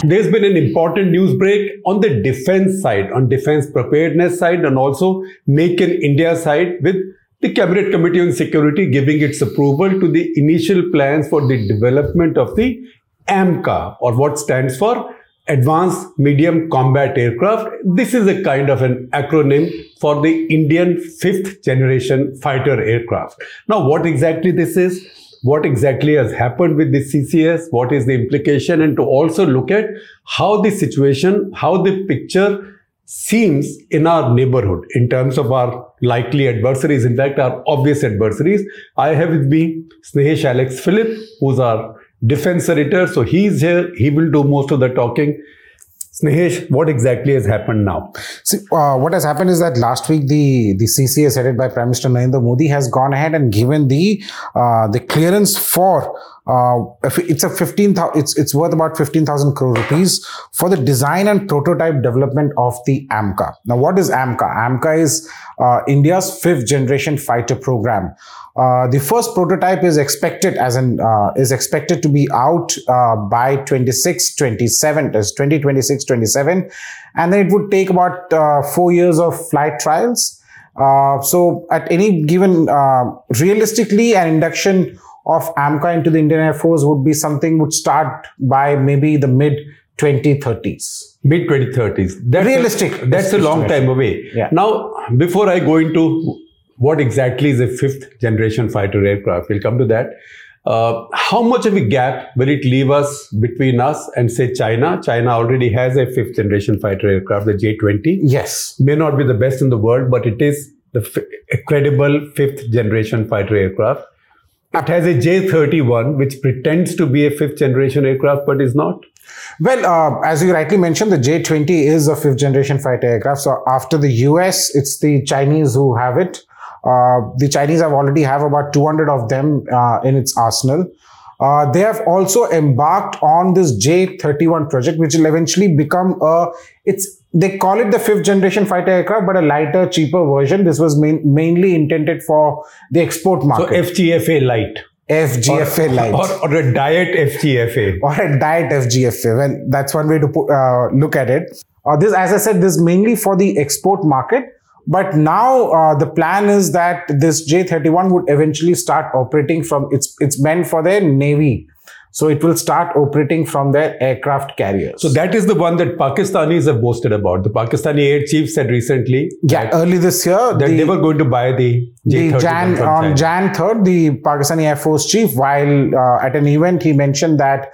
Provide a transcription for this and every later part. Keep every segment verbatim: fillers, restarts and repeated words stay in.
There's been an important news break on the defense side, on defense preparedness side, and also Make in India side, with the Cabinet Committee on Security giving its approval to the initial plans for the development of the AMCA, or what stands for Advanced Medium Combat Aircraft. This is a kind of an acronym for the Indian fifth generation fighter aircraft. Now, what exactly this is, what exactly has happened with the C C S, what is the implication, and to also look at how the situation, how the picture seems in our neighborhood in terms of our likely adversaries, in fact, our obvious adversaries. I have with me Snehesh Alex Philip, who's our defense editor. So he's here, he will do most of the talking. Snehesh, what exactly has happened now? See, uh, what has happened is that last week the, the C C S headed by Prime Minister Narendra Modi has gone ahead and given the uh, the clearance for uh, it's a fifteen it's it's worth about fifteen thousand crore rupees for the design and prototype development of the AMCA. Now, what is AMCA? AMCA is uh, India's fifth generation fighter program. Uh, the first prototype is expected as an uh, is expected to be out uh, by twenty-six twenty-seven, as twenty twenty-six twenty-seven, and then it would take about uh, four years of flight trials. Uh, so at any given, uh, realistically, an induction of AMCA into the Indian Air Force would be something would start by maybe the mid twenty thirties. Mid twenty thirties. That's Realistic. A, that's a long time away. Yeah. Now, before I go into what exactly is a fifth generation fighter aircraft, we'll come to that. Uh, how much of a gap will it leave us between us and, say, China? China already has a fifth generation fighter aircraft, the J twenty. Yes. May not be the best in the world, but it is the f- a credible fifth generation fighter aircraft. It has a J thirty-one, which pretends to be a fifth generation aircraft, but is not. Well, uh, as you rightly mentioned, the J twenty is a fifth generation fighter aircraft. So after the U S, it's the Chinese who have it. Uh, the Chinese have already have about two hundred of them uh, in its arsenal. Uh, they have also embarked on this J thirty-one project, which will eventually become a, it's, they call it the fifth generation fighter aircraft, but a lighter, cheaper version. This was main, mainly intended for the export market. So F G F A light. F G F A or, light. Or, or a diet F G F A. Or a diet F G F A. Well, that's one way to put, uh, look at it. Uh, this, as I said, this is mainly for the export market. But now uh, the plan is that this J thirty-one would eventually start operating from, it's, it's meant for their Navy. So it will start operating from their aircraft carriers. So that is the one that Pakistanis have boasted about. The Pakistani air chief said recently, yeah, early this year, that the, they were going to buy the J thirty-one the Jan, from on China. January third, the Pakistani Air Force chief, while uh, at an event, he mentioned that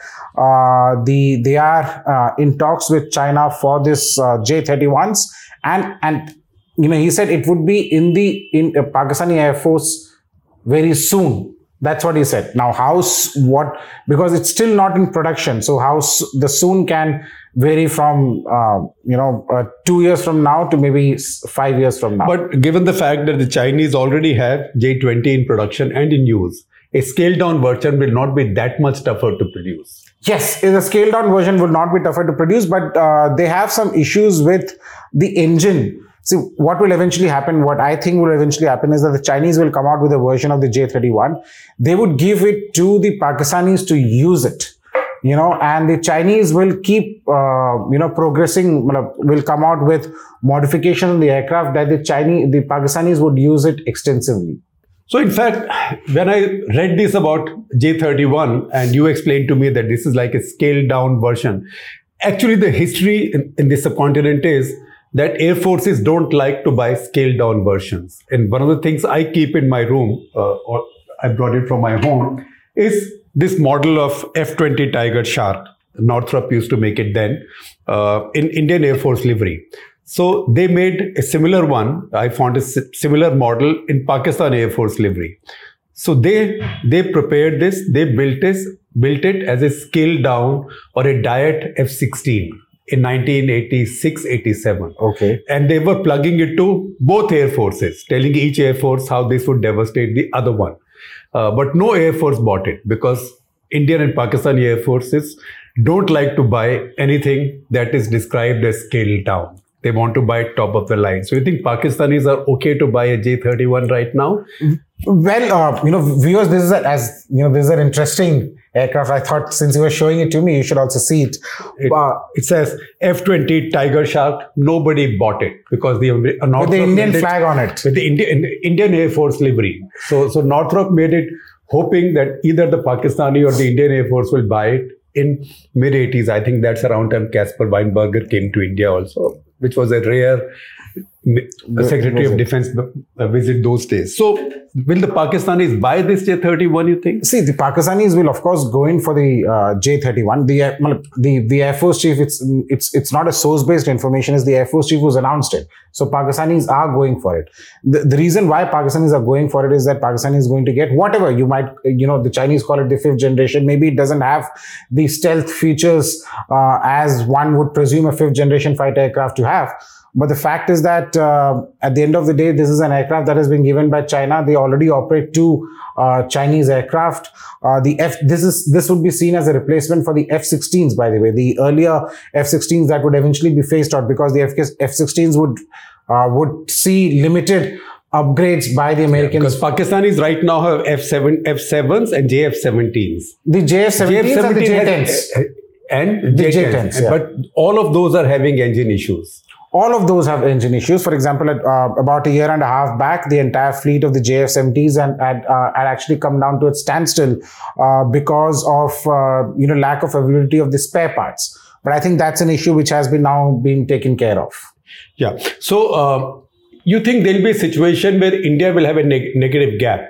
uh, the they are uh, in talks with China for this uh, J thirty-ones, and and you know, he said it would be in the in uh, Pakistani Air Force very soon. That's what he said. Now, how, what, because it's still not in production. So how the soon can vary from, uh, you know, uh, two years from now to maybe five years from now. But given the fact that the Chinese already have J twenty in production and in use, a scaled down version will not be that much tougher to produce. Yes, a scaled down version would not be tougher to produce, but uh, they have some issues with the engine. See, what will eventually happen, what I think will eventually happen is that the Chinese will come out with a version of the J thirty-one. They would give it to the Pakistanis to use it, you know, and the Chinese will keep, uh, you know, progressing, will come out with modifications on the aircraft that the Chinese, the Pakistanis would use it extensively. So in fact, when I read this about J thirty-one and you explained to me that this is like a scaled down version, actually the history in, in the subcontinent is that air forces don't like to buy scaled down versions. And one of the things I keep in my room, uh, or I brought it from my home, is this model of F twenty Tiger Shark. Northrop used to make it then uh, in Indian Air Force livery. So they made a similar one. I found a similar model in Pakistan Air Force livery. So they they prepared this, they built this, built it as a scaled down or a diet F sixteen. In nineteen eighty-six eighty-seven. Okay. And they were plugging it to both air forces, telling each air force how this would devastate the other one. Uh, but no air force bought it because Indian and Pakistani air forces don't like to buy anything that is described as scaled down. They want to buy top of the line. So you think Pakistanis are okay to buy a J thirty-one right now? Well, uh, you know, viewers, this is a, as you know, this is an interesting aircraft. I thought since you were showing it to me, you should also see it. It, Uh, it says F twenty Tiger Shark. Nobody bought it because the uh, with Northrop the Indian made it flag on it. with the Indian Indian Air Force livery. So so Northrop made it hoping that either the Pakistani or the Indian Air Force will buy it in mid eighties. I think that's around time Caspar Weinberger came to India also, which was a rare Secretary of Defense visit those days. So, will the Pakistanis buy this J thirty-one, you think? See, the Pakistanis will, of course, go in for the uh, J thirty-one. The, uh, the the Air Force chief, it's it's it's not a source-based information, it's the Air Force chief who's announced it. So, Pakistanis are going for it. The, the reason why Pakistanis are going for it is that Pakistan is going to get whatever you might, you know, the Chinese call it the fifth generation. Maybe it doesn't have the stealth features uh, as one would presume a fifth generation fighter aircraft to have. But the fact is that uh, at the end of the day, this is an aircraft that has been given by China. They already operate two uh, Chinese aircraft. Uh, the F, this is this would be seen as a replacement for the F sixteens, by the way. The earlier F sixteens that would eventually be phased out because the F sixteens would uh, would see limited upgrades by the Americans. Yeah, because Pakistanis right now have F seven, F sevens and J F seventeens. The J F seventeens and the J tens. And the J tens. J tens, yeah. But all of those are having engine issues. All of those have engine issues. For example, at, uh, about a year and a half back, the entire fleet of the J F seventies and had, uh, had actually come down to a standstill uh, because of uh, you know lack of availability of the spare parts. But I think that's an issue which has been now being taken care of. Yeah. So uh, you think there'll be a situation where India will have a neg- negative gap?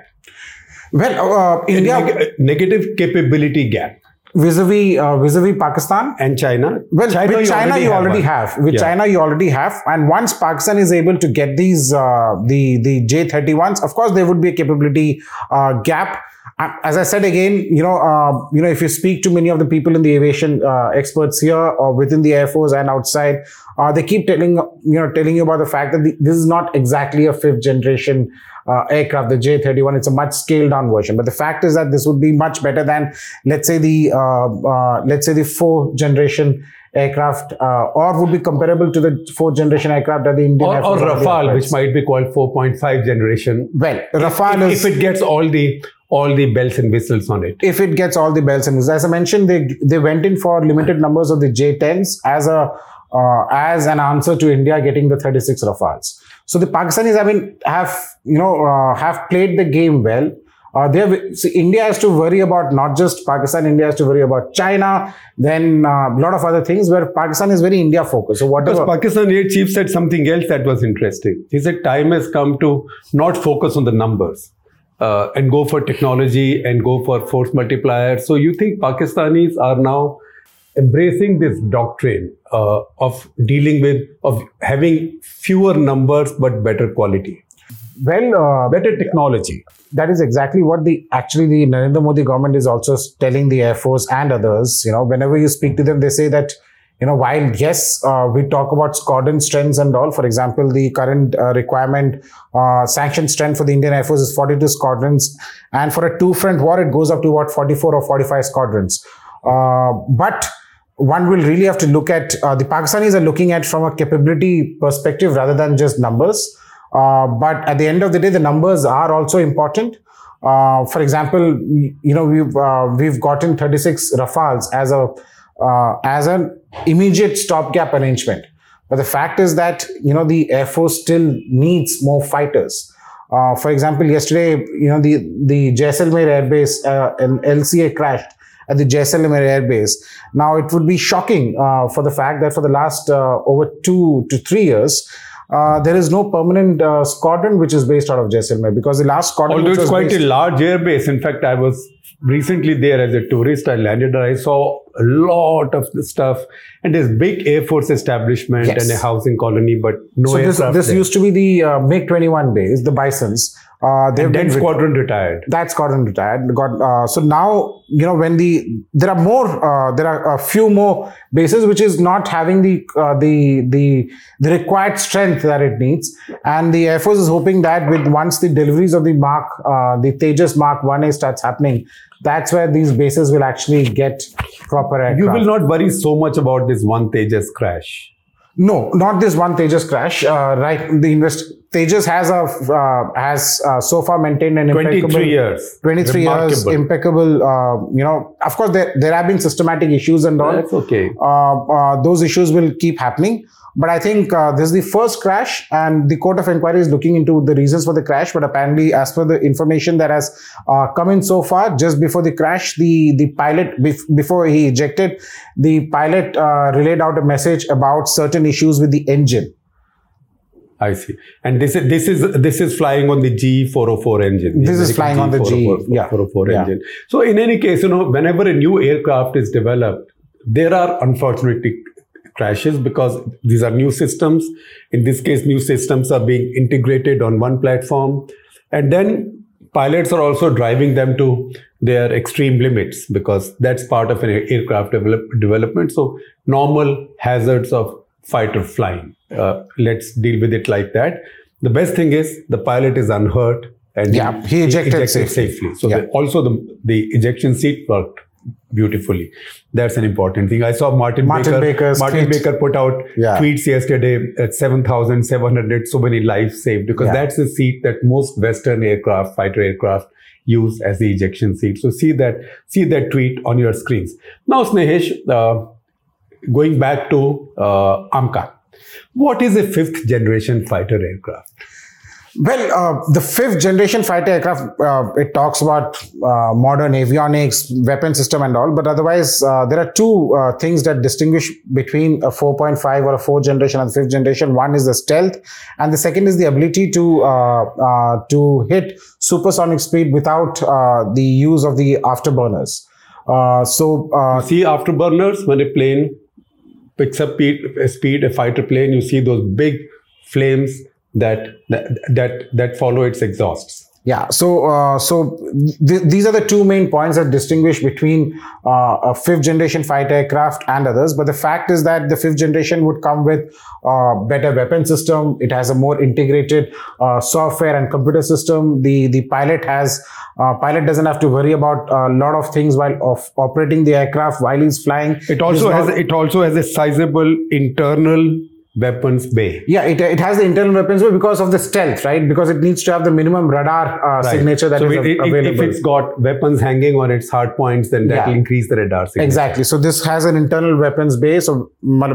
Well, uh, India neg- negative capability gap. Vis-a-vis, uh, vis-a-vis Pakistan and China. Well, China with you China already you have already one. have. With Yeah. China you already have. And once Pakistan is able to get these uh, the the J thirty-ones, of course there would be a capability uh, gap. Uh, As I said again, you know, uh, you know, if you speak to many of the people in the aviation uh, experts here or within the Air Force and outside, uh, they keep telling you know telling you about the fact that the, this is not exactly a fifth generation Uh, aircraft, the J thirty-one. It's a much scaled down version. But the fact is that this would be much better than, let's say, the uh, uh, let's say the fourth generation aircraft, uh, or would be comparable to the fourth generation aircraft that the Indian or, Air or Force already Rafale, operates. which might be called four point five generation. Well, Rafale if, is, if it gets all the all the bells and whistles on it. if it gets all the bells and whistles. As I mentioned, they they went in for limited numbers of the J tens as a uh, as an answer to India getting the thirty-six Rafales. So the Pakistanis, I mean, have you know uh, have played the game well. Uh, they have, see, India has to worry about not just Pakistan. India has to worry about China. Then uh, a lot of other things where Pakistan is very India focused. So whatever. Because Pakistan Air Chief said something else that was interesting. He said time has come to not focus on the numbers uh, and go for technology and go for force multipliers. So you think Pakistanis are now embracing this doctrine uh, of dealing with, of having fewer numbers but better quality, Well, uh, better technology. that is exactly what the actually the Narendra Modi government is also telling the Air Force and others. You know, whenever you speak to them, they say that, you know, while yes, uh, we talk about squadron strengths and all. For example, the current uh, requirement uh, sanctioned strength for the Indian Air Force is forty-two squadrons, and for a two-front war, it goes up to about forty-four or forty-five squadrons. Uh, but one will really have to look at, uh, the Pakistanis are looking at from a capability perspective rather than just numbers. Uh, but at the end of the day, the numbers are also important. Uh, for example, you know, we've, uh, we've gotten thirty-six Rafales as a, uh, as an immediate stopgap arrangement. But the fact is that, you know, the Air Force still needs more fighters. Uh, for example, yesterday, you know, the, the Jaisalmer Air Base, uh, an L C A crashed at the Jaisalmer Air Base. Now, it would be shocking uh, for the fact that for the last uh, over two to three years, uh, there is no permanent uh, squadron which is based out of Jaisalmer, because the last squadron, Although which it's was quite based, a large air base. In fact, I was recently there as a tourist. I landed and I saw a lot of the stuff. And there's big Air Force establishment Yes. and a housing colony, but no so this, aircraft this there. used to be the uh, MiG twenty-one base, the Bisons. Uh, they've And then been re- squadron retired. that squadron retired. Got uh, so now, you know, when the there are more uh, there are a few more bases which is not having the uh, the the the required strength that it needs, and the Air Force is hoping that with once the deliveries of the Mark uh, the Tejas Mark one A starts happening, that's where these bases will actually get proper aircraft. You will not worry so much about this one Tejas crash. No, not this one Tejas crash. Uh, right, the invest Tejas has a uh, has uh, so far maintained an impeccable twenty-three years, twenty-three years Remarkable. impeccable. Uh, you know, of course, there there have been systematic issues and all. That's okay. Uh, uh, those issues will keep happening. But I think uh, this is the first crash, and the Court of Inquiry is looking into the reasons for the crash. But apparently, as per the information that has uh, come in so far, just before the crash, the the pilot bef- before he ejected, the pilot uh, relayed out a message about certain issues with the engine. I see. And this is this is this is flying on the G four oh four engine. This is flying on the G yeah. four oh four yeah. engine. So in any case, you know, whenever a new aircraft is developed, there are unfortunately crashes because these are new systems. In this case, new systems are being integrated on one platform. And then pilots are also driving them to their extreme limits because that's part of an aircraft develop, development. So normal hazards of fighter flying. Uh, let's deal with it like that. The best thing is the pilot is unhurt and yeah, he, he ejected, ejected safely. safely. So yeah. the, also the, the ejection seat worked beautifully. That's an important thing. I saw Martin, Martin Baker. Baker's Martin tweet. Baker put out yeah. tweets yesterday at seven thousand seven hundred, so many lives saved because yeah. that's the seat that most Western aircraft, fighter aircraft use as the ejection seat. So see that, see that tweet on your screens. Now, Snehesh, uh, going back to uh, AMCA. What is a fifth generation fighter aircraft? Well, uh, the fifth generation fighter aircraft, uh, it talks about uh, modern avionics, weapon system and all, but otherwise uh, there are two uh, things that distinguish between a four point five or a fourth generation and the fifth generation. One is the stealth and the second is the ability to uh, uh, to hit supersonic speed without uh, the use of the afterburners. Uh, so, uh, you see afterburners when a plane picks up speed, a fighter plane, you see those big flames that that that, that follow its exhausts. Yeah, so uh, so th- these are the two main points that distinguish between uh, a fifth generation fighter aircraft and others. But the fact is that the fifth generation would come with uh, better weapon system. It has a more integrated uh, software and computer system. The the pilot has uh, pilot doesn't have to worry about a lot of things while of operating the aircraft while he's flying. It also it has not, it also has a sizable internal weapons bay. Yeah, it, it has the internal weapons bay because of the stealth, right? Because it needs to have the minimum radar uh, right. signature that so is it, it, available. If it's got weapons hanging on its hard points, then that yeah. will increase the radar signature. Exactly. So this has an internal weapons bay, so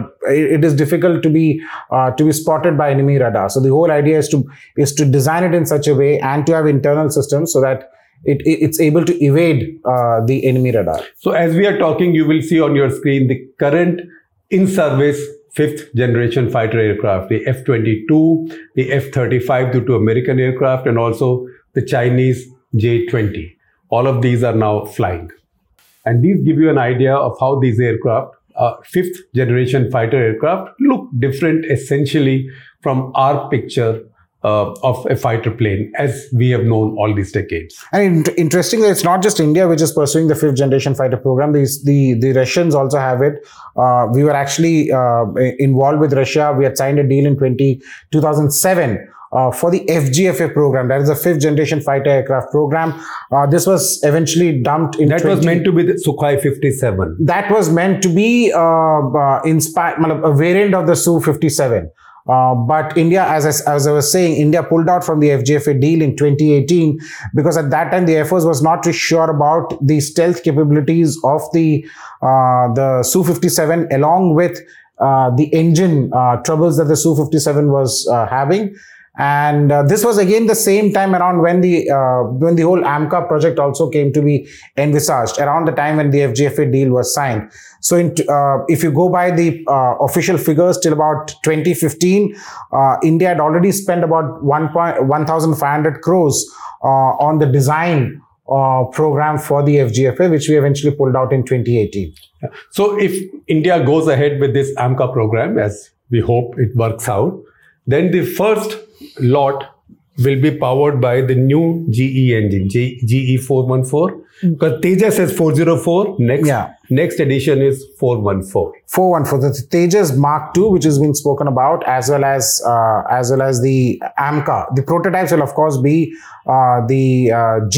it is difficult to be uh, to be spotted by enemy radar. So the whole idea is to is to design it in such a way and to have internal systems so that It, it's able to evade uh, the enemy radar. So as we are talking, you will see on your screen the current in-service fifth generation fighter aircraft, the F twenty-two, the F thirty-five, the two American aircraft, and also the Chinese J twenty. All of these are now flying. And these give you an idea of how these aircraft, uh, fifth generation fighter aircraft, look different essentially from our picture Uh, of a fighter plane as we have known all these decades. And interestingly, it's not just India which is pursuing the fifth generation fighter program. These, the, the Russians also have it. Uh, we were actually uh, involved with Russia. We had signed a deal in two thousand seven uh, for the F G F A program. That is a fifth generation fighter aircraft program. Uh, this was eventually dumped in That twenty was meant to be the Sukhoi fifty-seven. That was meant to be uh, uh, inspired, a variant of the Su fifty-seven. Uh, but India, as I, as I was saying, India pulled out from the F G F A deal in twenty eighteen because at that time the Air Force was not too sure about the stealth capabilities of the uh, the Su fifty-seven along with uh, the engine uh, troubles that the Su fifty-seven was uh, having. And uh, this was again the same time around when the uh, when the whole AMCA project also came to be envisaged, around the time when the F G F A deal was signed. So in, uh, if you go by the uh, official figures till about twenty fifteen, uh, India had already spent about one thousand five hundred crores uh, on the design uh, program for the F G F A, which we eventually pulled out in twenty eighteen. So if India goes ahead with this AMCA program, as we hope it works out, then the first lot will be powered by the new G E engine, G E four fourteen. Because Tejas has four oh four. Next, yeah. next edition is four fourteen. four fourteen. The Tejas Mark two, which has been spoken about, as well as uh, as well as the AMCA. The prototypes will of course be uh, the uh, G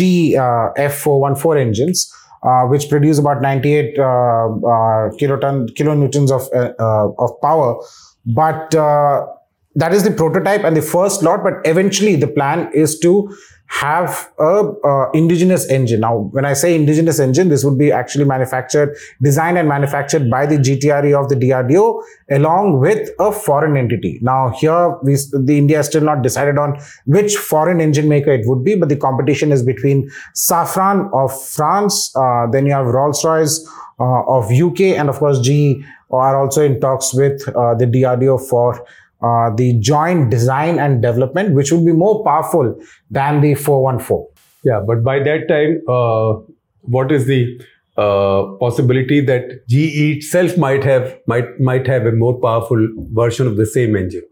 F four fourteen engines, uh, which produce about ninety-eight uh, uh, kiloton kilonewtons of uh, uh, of power. but uh, that is the prototype and the first lot. But eventually, the plan is to have a uh, indigenous engine. Now, when I say indigenous engine, this would be actually manufactured, designed and manufactured by the G T R E of the D R D O along with a foreign entity. Now, here we, the India has still not decided on which foreign engine maker it would be, but the competition is between Safran of France, uh, then you have Rolls-Royce uh, of U K, and of course G E are also in talks with uh, the D R D O for Uh, the joint design and development, which would be more powerful than the four one four. Yeah, but by that time, uh, what is the uh, possibility that G E itself might have might might have a more powerful version of the same engine?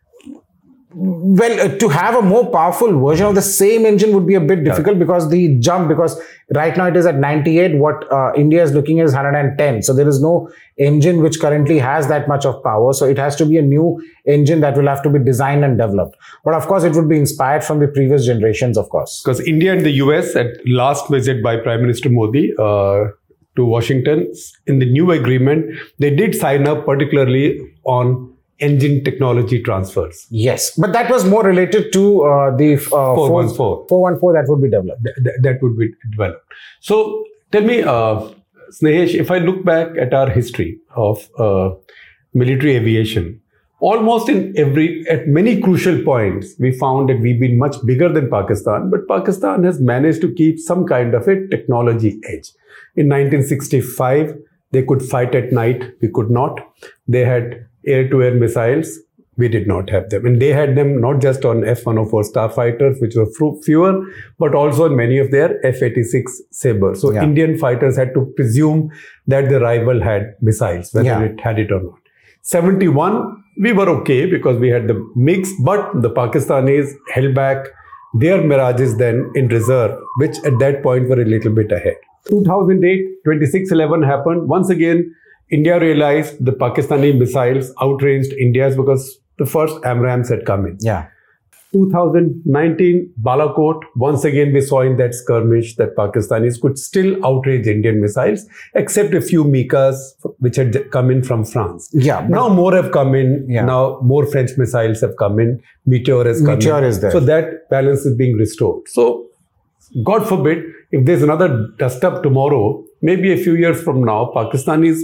Well, uh, to have a more powerful version of the same engine would be a bit difficult yeah. because the jump, because right now it is at ninety-eight, what uh, India is looking is one hundred ten. So there is no engine which currently has that much of power. So it has to be a new engine that will have to be designed and developed. But of course, it would be inspired from the previous generations, of course. Because India and the U S at last visit by Prime Minister Modi uh, to Washington, in the new agreement, they did sign up particularly on engine technology transfers. Yes, but that was more related to uh, the uh, four one four. four one four that would be developed. Th- th- that would be developed. So tell me, uh, Snehesh, if I look back at our history of uh, military aviation, almost in every, at many crucial points, we found that we've been much bigger than Pakistan, but Pakistan has managed to keep some kind of a technology edge. In nineteen sixty-five, they could fight at night. We could not. They had air-to-air missiles. We did not have them. And they had them not just on F one oh four Starfighters, which were fewer, but also on many of their F eighty-six Sabres. So yeah. Indian fighters had to presume that the rival had missiles, whether yeah. it had it or not. seventy-one, we were okay because we had the mix, but the Pakistanis held back their Mirages then in reserve, which at that point were a little bit ahead. two thousand eight, twenty-six eleven happened. Once again, India realized the Pakistani missiles outranged India's because the first AMRAAMs had come in. Yeah. two thousand nineteen, Balakot, once again we saw in that skirmish that Pakistanis could still outrage Indian missiles, except a few Mikas which had come in from France. Yeah. Now more have come in. Yeah. Now more French missiles have come in. Meteor has come Meteor in. is there. So that balance is being restored. So God forbid, if there's another dust up tomorrow, maybe a few years from now, Pakistanis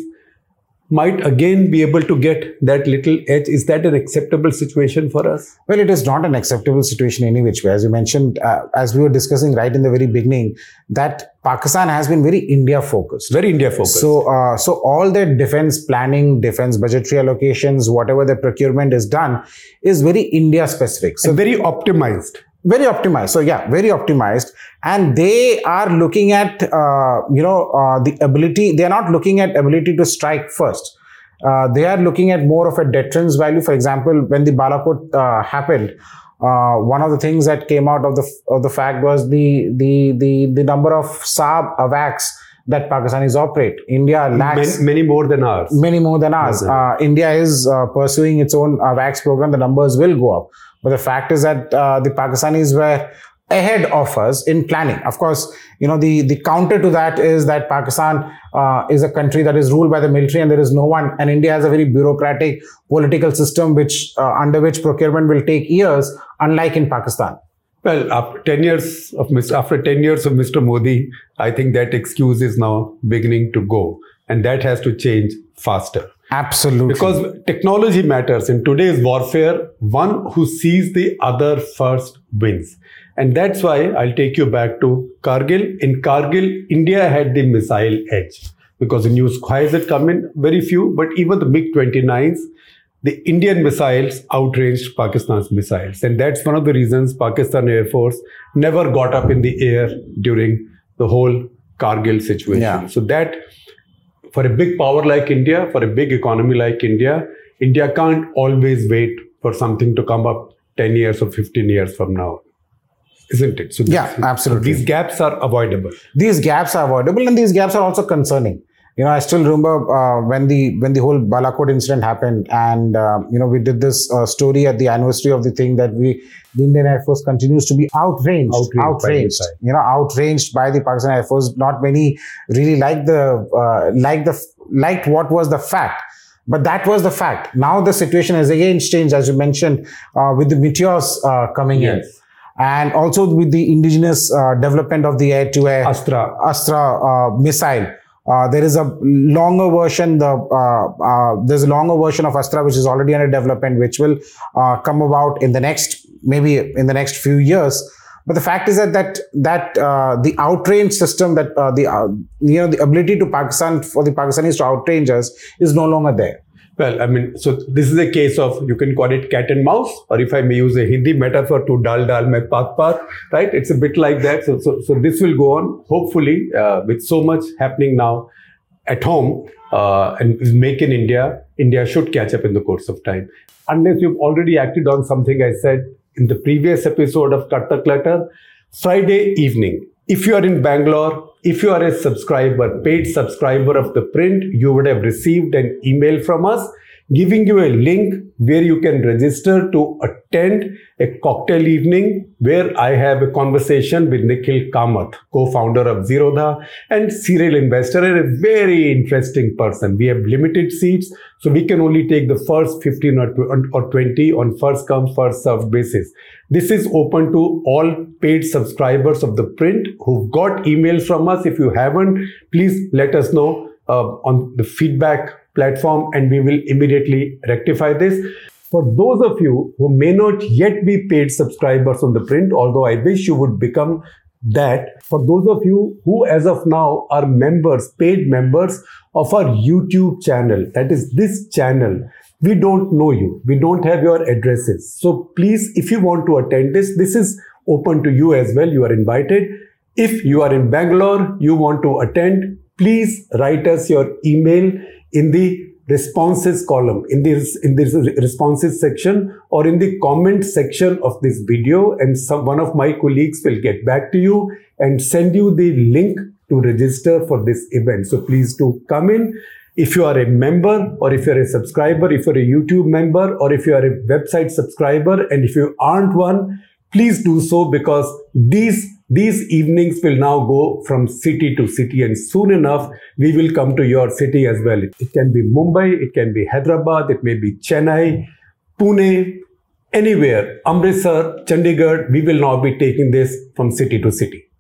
might again be able to get that little edge. Is that an acceptable situation for us? Well, it is not an acceptable situation any which way. As you mentioned, uh, as we were discussing right in the very beginning, that Pakistan has been very India focused. Very India focused. So, uh, so all their defense planning, defense budgetary allocations, whatever the procurement is done, is very India specific. So and very optimized. Very optimized. So yeah, very optimized. And they are looking at, uh, you know, uh, the ability, they are not looking at ability to strike first. Uh, they are looking at more of a deterrence value. For example, when the Balakot uh, happened, uh, one of the things that came out of the of the fact was the the the, the number of Saab AWACS that Pakistanis operate. India lacks... Many, many more than ours. Many more than ours. Uh, India is uh, pursuing its own AWACS program. The numbers will go up. But the fact is that uh, the Pakistanis were ahead of us in planning. Of course, you know, the, the counter to that is that Pakistan uh, is a country that is ruled by the military and there is no one, and India has a very bureaucratic political system which uh, under which procurement will take years, unlike in Pakistan. Well, after ten years of after ten years of Mister Modi, I think that excuse is now beginning to go, and that has to change faster. Absolutely. Because technology matters. In today's warfare, one who sees the other first wins. And that's why I'll take you back to Kargil. In Kargil, India had the missile edge because the new Sukhais had come in, very few, but even the MiG twenty-nines, the Indian missiles outranged Pakistan's missiles. And that's one of the reasons Pakistan Air Force never got up in the air during the whole Kargil situation. Yeah. So that, for a big power like India, for a big economy like India, India can't always wait for something to come up ten years or fifteen years from now. Isn't it? So yeah, this, absolutely. So these gaps are avoidable. These gaps are avoidable, and these gaps are also concerning. You know, I still remember uh, when the when the whole Balakot incident happened, and uh, you know, we did this uh, story at the anniversary of the thing that we the Indian Air Force continues to be outranged, outranged, outranged. You know, outranged by the Pakistan Air Force. Not many really like the uh, like the liked what was the fact But that was the fact. Now the situation has again changed, as you mentioned, uh, with the meteors uh, coming Yes. in. And also with the indigenous uh, development of the air-to-air Astra. Astra uh, missile. Uh, there is a longer version. The uh, uh, there's a longer version of Astra which is already under development, which will uh, come about in the next maybe in the next few years. But the fact is that that that uh, the outrange system, that uh, the uh, you know the ability to Pakistan for the Pakistanis to outrange us is no longer there. Well, I mean, so this is a case of, you can call it cat and mouse, or if I may use a Hindi metaphor, to dal dal mein paat paat, right? It's a bit like that. So, so, so this will go on, hopefully, uh, with so much happening now at home uh, and make in India, India should catch up in the course of time. Unless you've already acted on something I said in the previous episode of Cut the Clutter, Friday evening. If you are in Bangalore, if you are a subscriber, paid subscriber of the print, you would have received an email from us giving you a link where you can register to attend a cocktail evening where I have a conversation with Nikhil Kamath, co-founder of Zerodha and serial investor, and a very interesting person. We have limited seats, so we can only take the first fifteen or twenty on first come, first served basis. This is open to all paid subscribers of the print who've got emails from us. If you haven't, please let us know uh, on the feedback platform and we will immediately rectify this. For those of you who may not yet be paid subscribers on the print, although I wish you would become that, for those of you who as of now are members, paid members of our YouTube channel, that is this channel, we don't know you, we don't have your addresses. So please, if you want to attend this, this is open to you as well, you are invited. If you are in Bangalore, you want to attend, please write us your email in the responses column, in this in this responses section, or in the comment section of this video, and some one of my colleagues will get back to you and send you the link to register for this event. So please do come in. If you are a member, or if you're a subscriber, if you're a YouTube member, or if you are a website subscriber, and if you aren't one, please do so, because these These evenings will now go from city to city, and soon enough, we will come to your city as well. It can be Mumbai, it can be Hyderabad, it may be Chennai, Pune, anywhere, Amritsar, Chandigarh. We will now be taking this from city to city.